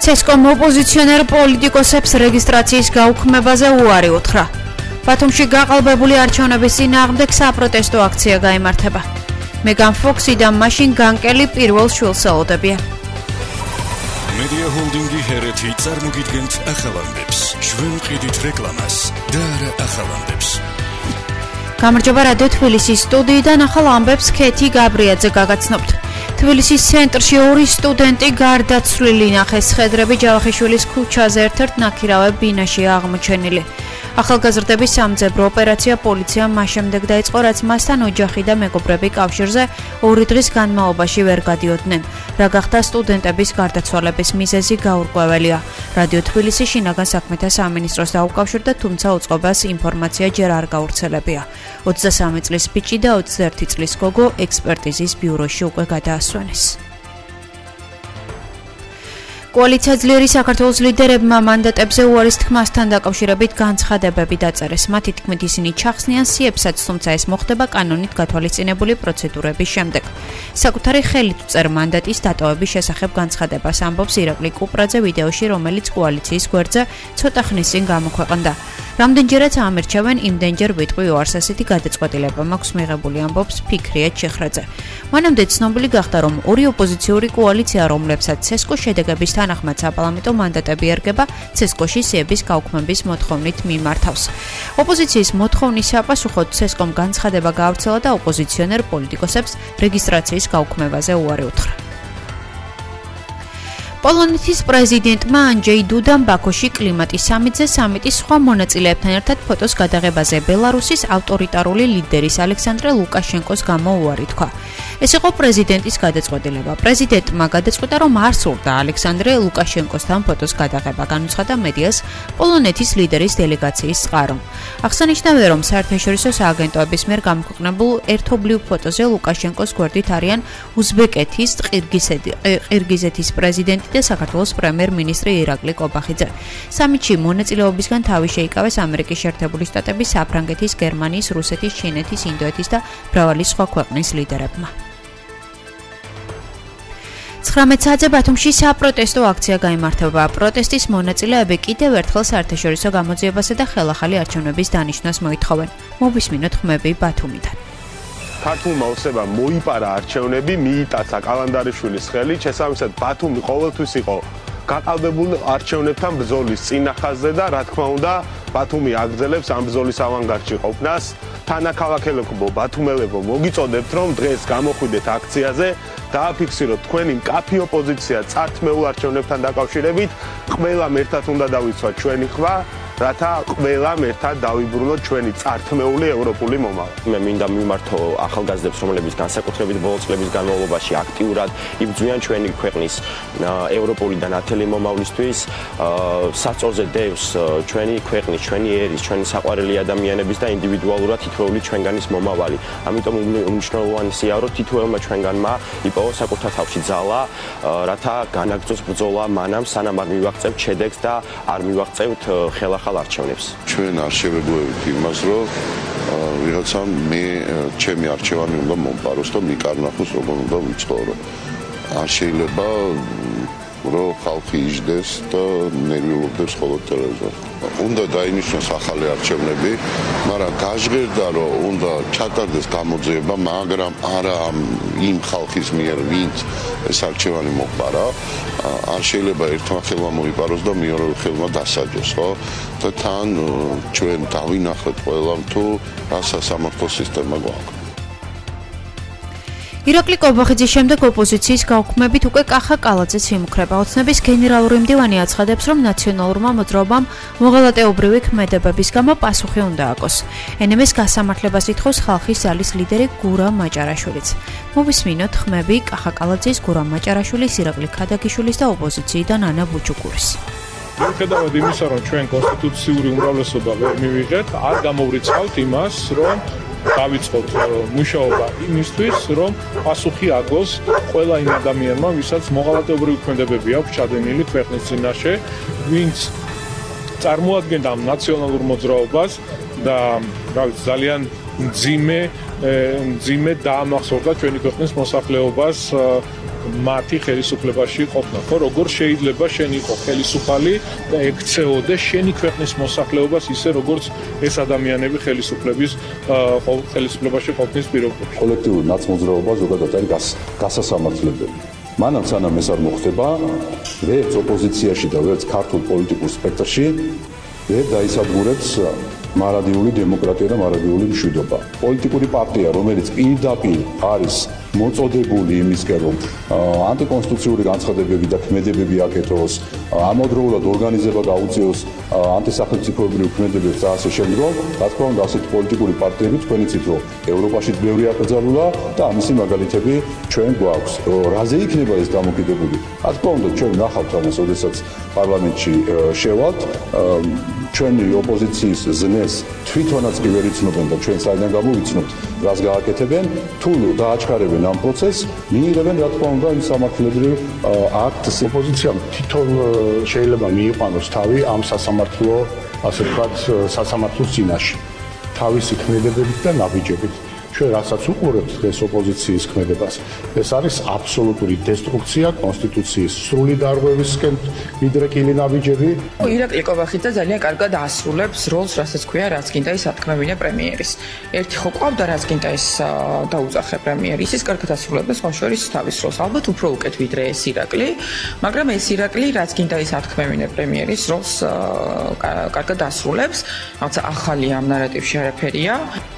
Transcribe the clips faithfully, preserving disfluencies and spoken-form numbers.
ცესკომ ოპოზიციონერ პოლიტიკოსებს რეგისტრაციის გაუქმებაზე უარი უთხრა. ბათუმში გაყალბებული არჩევნების წინააღმდეგ საპროტესტო აქცია გაიმართება. მეგან ფოქსი და მაშინ განკელი პირველ შვილს ელოდებიან. Media Holdingi ჰერეთი წარმოგიდგენთ ახალ ამბებს. ჩვენ ყიდით რეკლამას და არა ახალ ამბებს. გამარჯობა რადიო თბილისის სტუდიიდან ახალ ამბებს ქეთი გაბრიაძე გაგაცნობთ. თბილისის ცენტრში ორი სტუდენტი გარდაცვლილი ნახეს. ხედრები ჯავახიშვილის ქუჩაზე ერთ-ერთ ნაქირავებ ბინაშია აღმოჩენილი. ახალგაზრდების სამძებრო ოპერაცია პოლიციამ მას შემდეგ დაიწყო, რაც მასთან ოჯახი და მეგობრები კავშირზე ორი დღის განმავლობაში ვერ გადიოდნენ. რა გახდა სტუდენტების გარდაცვალების მიზეზი გაურკვეველია. რადიო თბილისი შინაგან საქმეთა სამინისტროს დაუკავშირდა, თუმცა უწყებას ინფორმაცია ჯერ არ გავრცელებია. ოცდასამი წლის ბიჭი და ოცდაერთი წლის გოგო ექსპერტიზის ბიუროში უკვე გადაასვენეს. კოალიცია ძლიერი საქართველოს ლიდერებმა მანდატებზე უარის თქმასთან დაკავშირებით განცხადებები დაწერეს. მათი თქმით ისინი ჩახსნიან სიებსაც, თუმცა ეს მოხდება კანონით გათვალისწინებული პროცედურების შემდეგ. საკუთარი ხელით წერ მანდატის დატოვების შესახებ განცხადებას ამბობს ირაკლი კუპრაძე ვიდეოში, რომელიც კოალიციის გვერდზე ცოტა ხნის წინ გამოქვეყნდა. რამდენჯერაც ამერჩევენ, იმდენჯერ ვიტყვი უარს, ასეთი გადაწყვეტილება მაქვს მიღებული, ამბობს ფიქრია ჩეხრაძე. მანამდე ცნობილი გახდა, რომ ორი ოპოზიციური კოალიცია, რომლებსაც ცესკო შედეგების თანახმად საპარლამენტო მანდატები ერგება, ცესკოში სიების გაუქმების მოთხოვნით მიმართავს. ოპოზიციის მოთხოვნის საპასუხოდ ცესკომ განცხადება გაავრცელა და ოპოზიციონერ პოლიტიკოსებს რეგისტრაციის გაუქმებაზე უარი უთხრა. პოლონეთის პრეზიდენტმა ანჯეი დუდამ ბაქოში კლიმატის სამიტზე სამიტის სხვა მონაწილეებთან ერთად ფოტოს გადაღებაზე ბელარუსის ავტორიტარული ლიდერის ალექსანდრე ლუკაშენკოს გამო უარი თქვა. ეს იყო პრეზიდენტის გადაწყვეტილება. პრეზიდენტმა გადაწყვიტა, რომ არ სურდა ალექსანდრე ლუკაშენკოსთან ფოტოს გადაღება, განუცხადა მედიას პოლონეთის ლიდერის დელეგაციის წყარო. აღსანიშნავია, რომ საერთაშორისო სააგენტოების მიერ გამოქვეყნებულ ერთობლივ ფოტოზე ლუკაშენკოს გვერდით არიან უზბეკეთის, ყირგიზეთის პრეზიდენტი და საქართველოს პრემიერ-მინისტრი ირაკლი კობახიძე. სამიტში მონაწილეობისგან თავი შეიკავეს ამერიკის შეერთებული შტატების, საფრანგეთის, გერმანიის, რუსეთის, ჩინეთის, ინდოეთის და მრავალი სხვა ქვეყნის ლიდერებმა. ცხრამეტ საათზე ბათუმში საპროტესტო აქცია გაიმართება. პროტესტის მონაწილეები კიდევ ერთხელ საერთაშორისო გამოძიებასა და ხელახალი არჩევნების დანიშვნას მოითხოვენ. მოვისმინოთ ხმები ბათუმიდან. ქართულმა ოცნებამ მოიპარა არჩევნები, მიიტაცა კალანდარიშვილის ხელით, შესაბამისად ბათუმი ყოველთვის იყო გაყალბებულ არჩევნებთან ბრძოლის წინახაზზე და რა თქმა უნდა ბათუმი აგრძელებს ამ ბრძოლის ავანგარდში ყოფნას. თანაქალაქელებო, ბათუმელებო, მოგიწოდებთ, რომ დღეს გამოხვიდეთ აქციაზე, დააფიქსიროთ თქვენი მკაფი ოპოზიცია წართმეულ არჩევნებთან დაკავშირებით, ყველამ ერთად უნდა დავიცვათ ჩვენი ხმა, რათა ყველამ ერთად დავიბრუნოთ ჩვენი წართმეული ევროპული მომავალი. მე მინდა მიმართო ახალგაზრდებს, რომლებიც განსაკუთრებით ბოლო წლების განმავლობაში აქტიურად იბრძვიან ჩვენი ქვეყნის ევროპული და ნათელი მომავლისთვის, საწოლზე დევს ჩვენი ქვეყნის, ჩვენი ერის, ჩვენი საყვარელი ადამიანების და ინდივიდუალურად თითოეული ჩვენგანის მომავალი. ამიტომ უმნიშვნელოვანესია, რომ თითოეულმა ჩვენგანმა იპოვოს საკუთარ თავში ძალა, რათა განაგრძოს ბრძოლა მანამ, სანამ არ მივაღწევთ შედეგს და არ მივაღწევთ ხელახალ არჩევნებს. ჩვენ არ შევეგუებით იმას, რომ ვიღაცამ მე ჩემი არჩევანი უნდა მომპაროს და მიკარნახოს როგორ უნდა ვიცხოვრო. არ შეიძლება რომ ხალხი იჯდეს და ნერვიულობდეს ხოლმე ტელევიზორზე. უნდა დაინიშნოს ახალი არჩევნები, მაგრამ გაჟღერდა რომ უნდა ჩატარდეს გამოძიება, მაგრამ არა იმ ხალხის მიერ, ვინც ეს არჩევანი მოყარა. არ შეიძლება ერთმა ხელმა მოიპაროს და მეორე ხელმა დასაჯოს, ხო? და თან ჩვენ დავინახეთ ყველამ თუ რა სასამართლო სისტემა გვაქვს. ირაკლი კობახიძის შემდეგ ოპოზიციის გაუქმებით უკვე კახა კალაძეც იმუქრება. ოცნების გენერალური მდივანი აცხადებს, რომ ნაციონალურმა მოძრაობამ მოღალატეობრივი ქმედებების გამო პასუხი უნდა აკოს. εν ემ ეს გასამართლებას ითხოვს ხალხის ძალის ლიდერი გურამ მაჭარაშვილიც. მოვისმინოთ ხმები კახა კალაძის, გურამ მაჭარაშვილის, ირაკლი ქადაგიშვილის და ოპოზიციიდან ანა ბუჩუკურის. მიუხედავად იმისა, რომ ჩვენ კონსტიტუციური უმრავლესობა ვერ მივიღეთ, არ გამოვრიცხავთ იმას, რომ დავიწყოთ მუშაობა იმისთვის, რომ პასუხი აგოს ყველა იმ ადამიანმა, ვისაც მოღალატეობრივი ქმედებები აქვს ჩადენილი ქვეყნის წინაშე, ვინც წარმოადგენდა ამ ნაციონალურ მოძრაობას და რა ვიცი, ძალიან მძიმე მძიმე დაამახსოვრდა ჩვენი ქვეყნის მოსახლეობას მათი ხელისუფლებაში ყოფნა. ხო, როგორ შეიძლება შენ იყო ხელისუფალი და ექცეოდე შენი ქვეყნის მოსახლეობას ისე როგორც ეს ადამიანები ხელისუფლების ხელისუფლებაში ყოფნის პირობებში. კოლექტიური ნაცმოძრაობა ზოგადად არის გასასამართლებელი. მანამ სანამ ეს არ მოხდება, ვერც ოპოზიციაში და ვერც ქართულ პოლიტიკურ სპექტრში ვერ დაისადგურებს მარადიული დემოკრატია და მარადიული მშვიდობა. პოლიტიკური პარტია, რომელიც პირდაპირ არის მოწოდებული იმისკენ, რომ ანტიკონსტიტუციური განცხადებები და ქმედებები აკეთოს, ამავდროულად ორგანიზება გაუწიოს ანტისახელმწიფოებრივ ქმედებებს და ასე შემდგომ, რა თქმა უნდა, ასეთი პოლიტიკური პარტიები თქვენ იცით, რომ ევროპაშიც ბევრი აკრძალულა და ამისი მაგალითები ჩვენ გვაქვს. რაზე იქნება ეს დამოკიდებული? რა თქმა უნდა, ჩვენ ნახავთ ამას, როდესაც პარლამენტში შევალთ, ჩვენი ოპოზიციის ზნეს თვითონაც კი ვერ იცნობენ და ჩვენ საიდან გამოვიცნობთ, რას გააკეთებენ, თუ დააჩქარებენ ამ პროცესს, მიიღებენ რა თქმა უნდა იმ სამართლებრივ აქტს. ოპოზიციამ თვითონ შეიძლება მიიყვანოს თავი ამ სასამართლო, ასე ვთქვათ, სასამართლოს წინაშე, თავისი ქმედებებით და ნაბიჯებით. ჩვენ რასაც უყურებთ ეს ოპოზიციის ქმედებას, ეს არის აბსოლუტური დესტრუქცია კონსტიტუციის სრული დარღვევისკენ მიდრეკილი ნაბიჯები. ირაკლი კობახიძე ძალიან კარგად ასრულებს როლს, რასაც ქვია, რაც გინდა ის ათქმევინე პრემიერის. ერთი ხო ყავდა, რაც გინდა ის დაუძახე პრემიერი, ის კარგად ასრულებს სხვა შორის თავის როლს. ალბათ უფრო უკეთ ვიდრე ეს ირაკლი, მაგრამ ეს ირაკლი, რაც გინდა ის ათქმევინე პრემიერის როლს კარგად ასრულებს. რაღაცა ახალი ამ ნარატივში არაფერია.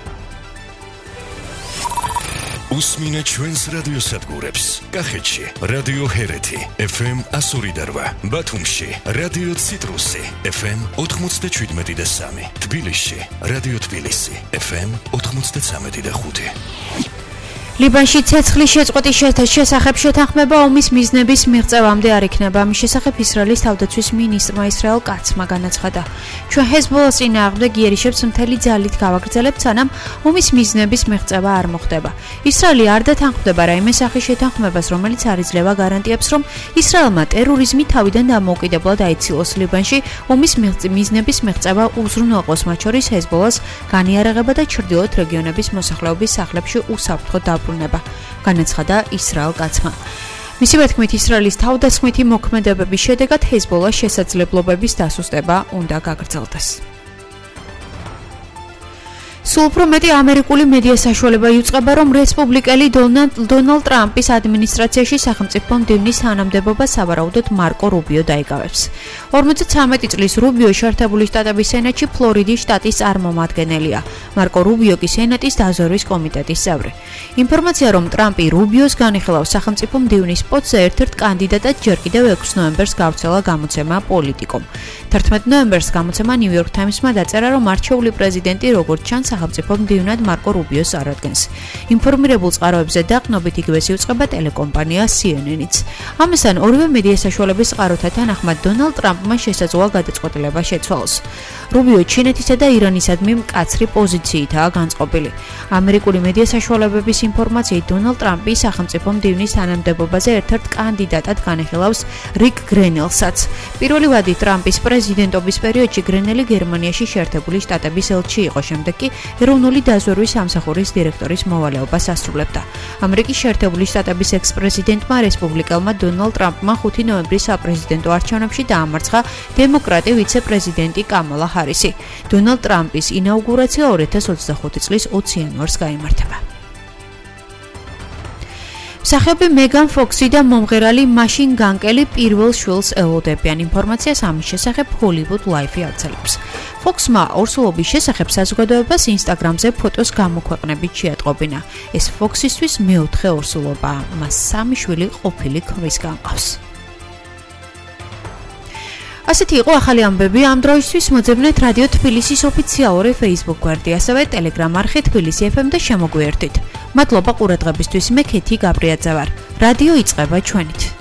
უსმინე ჩვენს რადიოსადგურებს. კახეთში რადიო ჰერეთი ეფ ემ ასორი და რვა, ბათუმში რადიო ციტრუსი ეფ ემ ოთხმოცდაშვიდმეტი და სამი, თბილისში რადიო თბილისი ეფ ემ ოთხმოცდაცამეტი და ხუთი. ლიბანში ცეცხლის შეწყვეტის შესახებ შეთანხმება ომის მიზნების მიღწევამდე არ იქნება. ამის შესახებ ისრაელის თავდაცვის მინისტრმა ისრაელ კაცმა განაცხადა. ჩვენ ჰეზბოლას წინააღმდეგ იერიშებს მთელი ძალით გავაგრძელებთ, სანამ ომის მიზნების მიღწევა არ მოხდება. ისრაელი არ დათანხმდება რაიმე სახის შეთანხმებას, რომელიც არ იძლევა გარანტიებს, რომ ისრაელმა ტერორიზმი თავიდან დამოუკიდებლად აიცილოს. ლიბანში ომის მიზნების მიღწევა უზრუნველყოს, მათ შორის ჰეზბოლას განიარაღება და ჩრდილოეთ რეგიონების მოსახლეობის სახლებში უსაფრთხო დაბრუნება, განაცხადა ისრაელ კაცმა. მისივე თქმით, ისრაელის თავდასხმითი მოქმედებების შედეგად ჰეზბოლას შესაძლებლობების დასუსტება უნდა გაგრძელდეს. სულ უფრო მეტი ამერიკული მედია საშუალება იუწყება, რომ რესპუბლიკელი დონალდ ტრამპის ადმინისტრაციაში სახელმწიფო მდივნის თანამდებობა სავარაუდოდ მარკო რუბიო დაიკავებს. ორმოცდათვრამეტი წლის რუბიო შეერთებული შტატების სენატში ფლორიდის შტატის წარმომადგენელია. მარკო რუბიო კი სენატის დაზვერვის კომიტეტის წევრი. ინფორმაცია, რომ ტრამპი რუბიოს განიხილავს სახელმწიფო მდივნის პოსტზე, ერთ-ერთ კანდიდატად ჯერ კიდევ ექვსი ნოემბერს გავრცელა გამოცემა პოლიტიკომ. თერთმეტი ნოემბერს გამოცემა ნიუ-იორკ თაიმსმა დაწერა, რომ არჩეული პრეზიდენტი როგორც ჩანს სახელმწიფო მდივნად მარკო რუბიოს წარადგენს. ინფორმირებულ წყაროებზე დაყნობით იგივეს იუწყება ტელეკომპანია სი ენ ენ-იც. ამასთან ორივე მედია საშუალების წყაროთა თანახმად დონალდ ტრამპმა შესაძლოა გადაწყვეტილება შეცვალოს. რუბიო ჩინეთისა და ირანისადმი მკაცრი პოზიციითაა განწყობილი. ამერიკული მედია საშუალებების ინფორმაციით დონალდ ტრამპი სახელმწიფო მდივნის თანამდებობაზე ერთ-ერთ კანდიდატად განიხილავს რიკ გრენელსაც. პირველი ვადი ტრამპის პრეზიდენტობის პერიოდში გრენელი გერმანიაში შეერთებული შტატების ელჩი იყო, შემდეგ კი ეროვნული დაზვერვის სამსახურის დირექტორის მოვალეობას ასრულებდა. ამერიკის შეერთებული შტატების ექს-პრეზიდენტმა რესპუბლიკელმა დონალდ ტრამპმა ხუთი ნოემბრის საპრეზიდენტო არჩევნებში დაამარცხა დემოკრატი ვიცე-პრეზიდენტი კამალა ჰარისი. დონალდ ტრამპის ინაუგურაცია ორი ათას ოცდახუთი წლის ოცი იანვარს გაიმართება. მსახიობი მეგან ფოქსი და მომღერალი მაშინ განკელი პირველ შვილს ელოდებიან. ინფორმაციას ამის შესახებ ჰოლივუდ ლაიფი აცხადებს. ფოქსმა ორსულობის შესახებ საზოგადოებას ინსტაგრამზე ფოტოს გამოქვეყნებით შეატყობინა. ეს ფოქსისთვის მეოთხე ორსულობაა. მას სამი შვილი ყოფილი ქმრისგან ყავს. ასეთი იყო ახალი ამბები ამ დროისთვის. მოძებნეთ რადიო თბილისის ოფიციალური Facebook გვერდი, ასევე Telegram არხი თბილისი ეფ ემ და შემოგვიერთდით. მადლობა ყურადღებისთვის. მე ქეთი გაბრიაძე ვარ. რადიო იწყება ჩვენით.